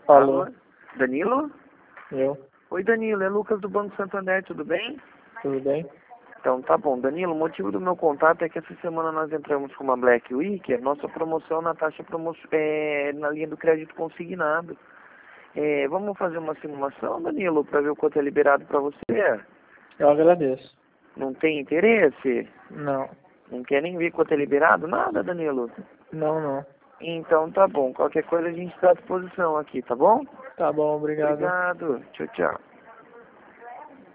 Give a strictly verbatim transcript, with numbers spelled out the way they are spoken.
Alô? Danilo? Eu? Oi, Danilo, é Lucas do Banco Santander, tudo bem? Tudo bem? Então, tá bom. Danilo, o motivo do meu contato é que essa semana nós entramos com uma Black Week, a nossa promoção na taxa promo é, na linha do crédito consignado. É, vamos fazer uma simulação, Danilo, para ver o quanto é liberado para você? Eu agradeço. Não tem interesse? Não. Não quer nem ver quanto é liberado? Nada, Danilo? Não, não. Então, tá bom. Qualquer coisa a gente está à disposição aqui, tá bom? Tá bom, obrigado. Obrigado. Tchau, tchau.